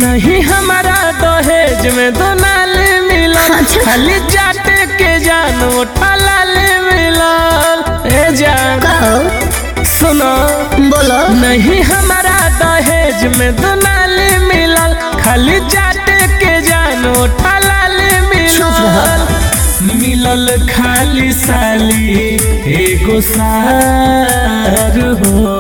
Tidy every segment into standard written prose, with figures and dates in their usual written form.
नहीं हमारा दहेज में दो नाले मिलल, खाली जाट के जान उठा लाले मिलल। ए जान सुनो बोलो नहीं हमारा दहेज में दो नाले मिलल, खाली जाट के जान उठा लाले मिलल। मिलल खाली साली एगो सार हो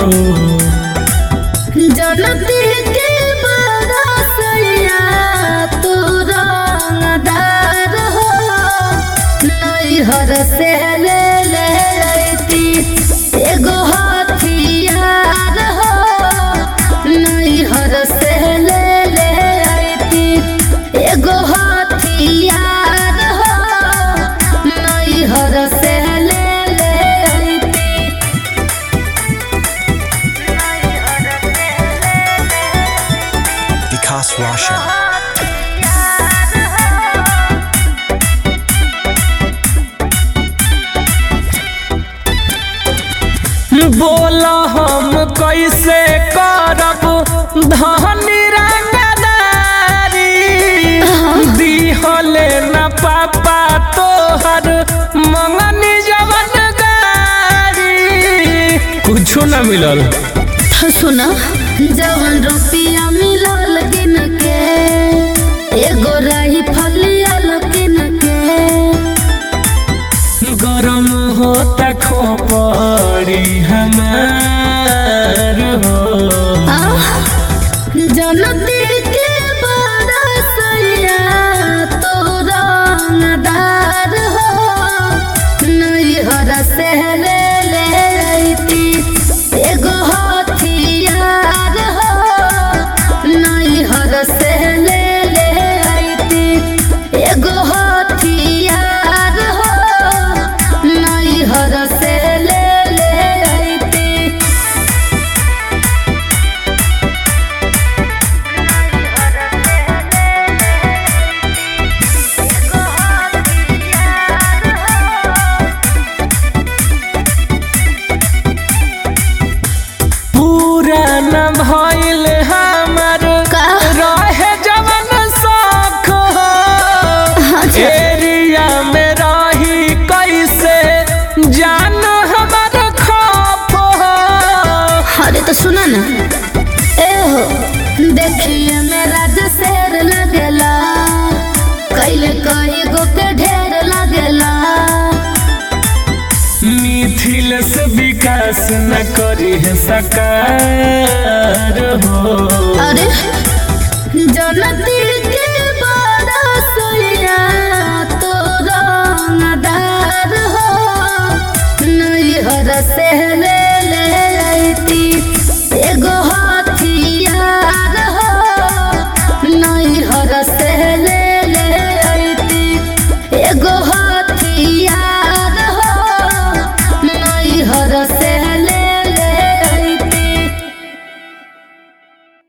जनती के बरसैया तू रंगदार हो, नैहर से ले लेती एगो हथियार हो, नैहर से ले लेती एगो हथियार हो, नैहर से ले लेती। Vikas Roshan. बोला हम कैसे करब धनी रंगदारी, दिहले न पापा तोहर मंगनी जवन गारी, कुछो न मिलल। सुना जवन रुपया मिलल गिन के एगो रही फलियल गिन के, गरम होता खोपड़ी हमार हो जनती के बरसैया तू रंगदार हो, नैहर से ले लेती एगो हथियार हो, नैहर से ले लेती एगो हथियार हो, नैहर से ले लेती। पूरा न भइल हमर रहे जवन शौक हो, एरिया में रही कैसे जान हमर खौफ हो। अरे तो सुना ना ए हो, देखिए मेरा जसेर लगेला, कैले कई गो के ढेर लगेला, मिथिल से विकास न करी है सकार